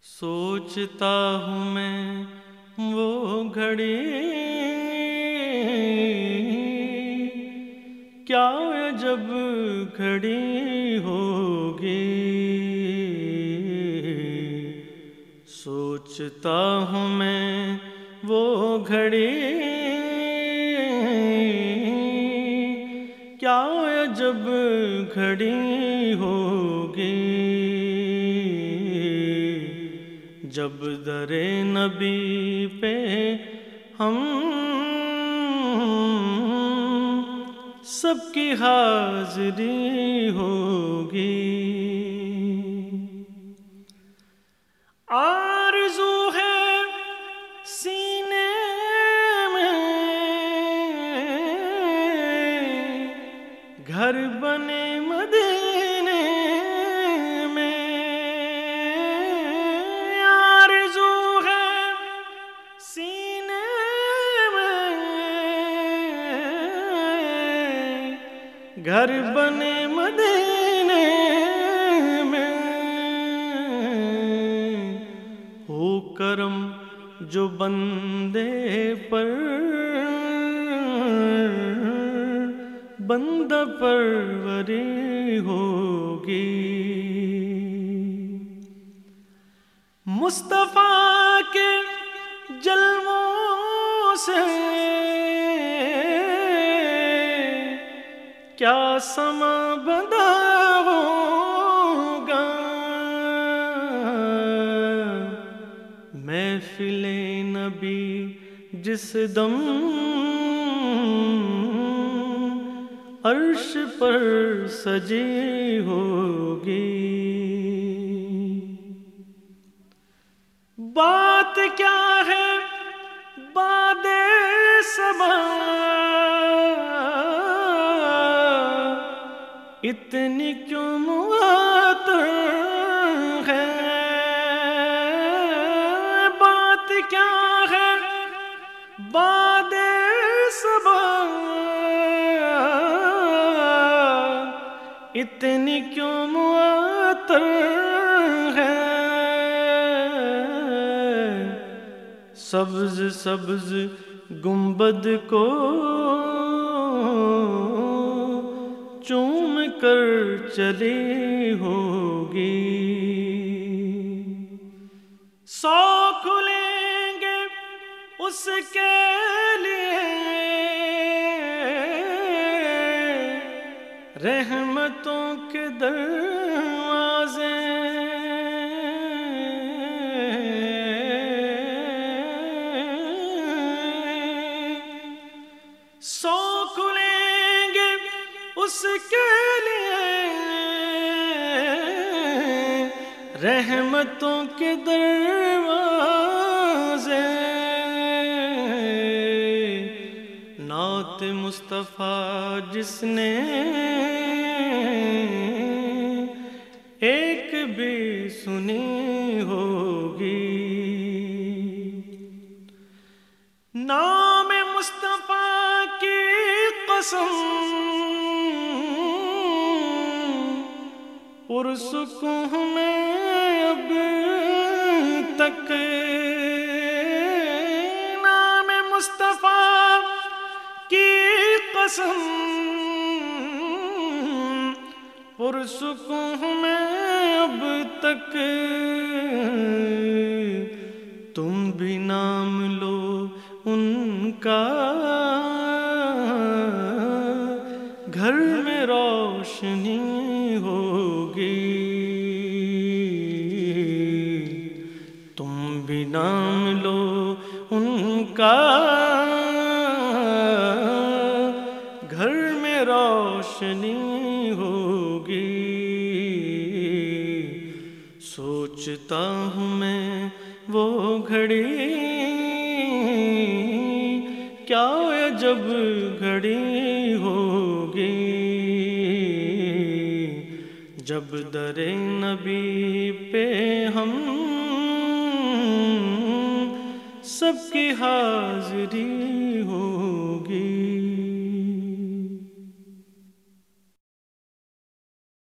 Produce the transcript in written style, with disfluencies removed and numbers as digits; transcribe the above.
سوچتا ہوں میں وہ گھڑی کیا عجب گھڑی ہوگی، سوچتا ہوں میں وہ گھڑی کیا عجب گھڑی ہوگی، جب در نبی پہ ہم سب کی حاضری ہوگی۔ آرزو ہے سینے میں گھر بنے مدینے میں، آرزو ہے سینے میں گھر بنے مدینے میں، ہو کرم جو بندے پر بندہ پروری ہوگی، مصطفیٰ کے جلووں سے کیا سما بندہ ہوگا، محفل نبی جس دم عرش پر سجی ہوگی، بات کیا ہے باد صبا اتنی کیوں معطر ہے، بات کیا ہے باد صبا اتنی کیوں معطر ہے، سبز سبز گنبد کو چوم کر چلی ہوگی، 100 کھلیں گے اس کے لیے رحمتوں کے دروازے، 100 کھلیں گے اس کے لیے رحمتوں کے دروازے، نعت مصطفیٰ جس نے ایک بھی سنی ہوگی، نام مصطفیٰ کی قسم پرسکون میں اب تک، نام مصطفیٰ کی قسم پرسکون میں اب تک، تم بھی نام لو ان کا گھر میں روشنی ہوگی، تم بھی نام لو ان کا گھر میں روشنی ہوگی، سوچتا ہوں میں وہ گھڑی کیا عجب گھڑی ہوگی، جب در نبی پہ ہم سب کی حاضری